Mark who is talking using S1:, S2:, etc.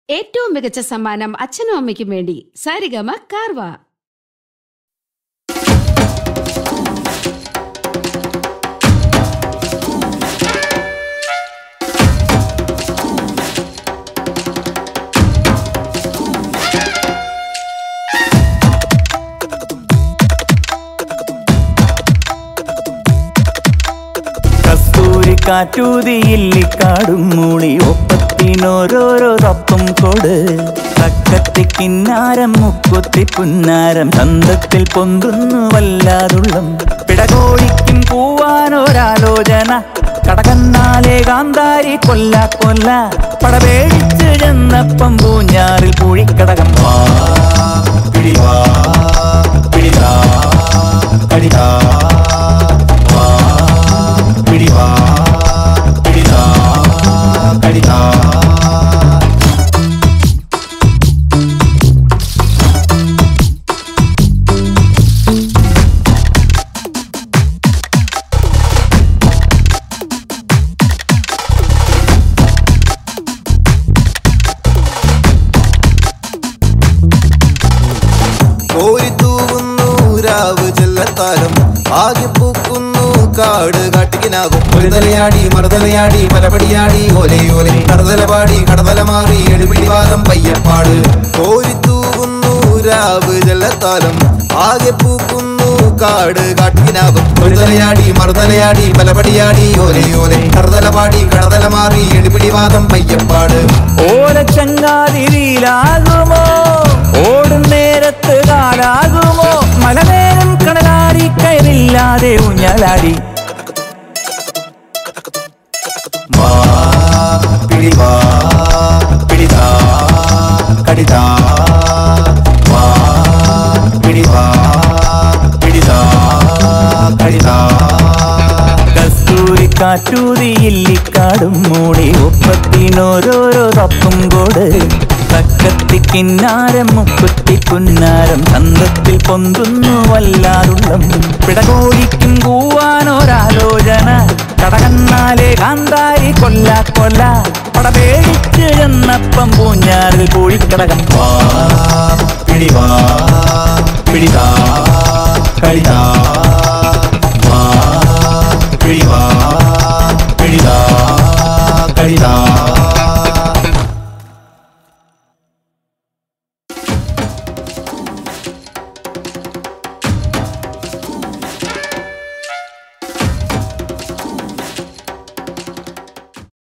S1: ഏറ്റവും മികച്ച സമ്മാനം അച്ഛനും അമ്മയ്ക്കും വേണ്ടി സാരിഗമ കാർവ.
S2: കാറ്റൂതിയില്ലിക്കാടും മൂളി ഒപ്പത്തിനോരോരോ തപ്പും കൊട് തക്കത്തി കിന്നാരം മുക്കുത്തി പുന്നാരം ചന്തത്തിൽ പൊന്തുന്നു വല്ലാതുള്ളം പിടകോഴിക്കും പൂവാനൊരാലോചന കടകന്നാലേ കാന്താരി കൊല്ല കൊല്ല പടപേടിച്ച് ചെന്നപ്പം പൂഞ്ഞാറിൽ പൂഴിക്കടകം വാ പിടിവാ പിടിതാ കടിതാ വാ പിടിവാ കടിതാ
S3: കോരിത്തൂകുന്നു രാവ് ചെല്ലത്താരം ആകെ പൂക്കുന്നു കാട് കാട്ടിക്കിനാകും ഒരു തലയാടി മറുതലയാടി മലപടിയാടി ഓലയോലെ കടതലപാടി കടതല മാറി എടുപിടിവാദം പയ്യപ്പാട് കോരിത്തൂകുന്നു രാവ് ചെല്ലത്താരം ആകെ പൂക്കുന്നു കാട് കാട്ടിക്കിനാകും ഒരു തലയാടി മറുതലയാടി മലപടിയാടി ഓലയോലെ കടതലപാടി കടതല മാറി എടുപിടിവാദം പയ്യപ്പാട്
S2: ഓല ചങ്ങാതിരിയിലാകുമോ ഓടും നേരത്ത് കാലാകുമോ മലനേരം കടലാടി കയറില്ലാതെ ഊഞ്ഞാലാടി വാ പിടിവാ പിടിതാ കടിതാ വാ പിടിവാ പിടിതാ കടിതാ കസ്തൂരി കാറ്റൂതിയില്ലിക്കാടും മൂടി ഒപ്പത്തിനോരോരോ തപ്പും കോട് തക്കത്തി കിന്നാരം മുക്കുത്തി പുന്നാരം ചന്തത്തിൽ പൊന്തുന്നു വല്ലാതുള്ളം പിടകോഴിക്കും കൂവാനൊരാലോചന കടകന്നാലേ കാന്താരി കൊല്ല കൊല്ല പടപേടിച്ച് ചെന്നപ്പം പൂഞ്ഞാറിൽ പൂഴിക്കടകം വാ പിടിവാ പിടിതാ കടിതാ വാ പിടിവാ പിടിതാ കടിതാ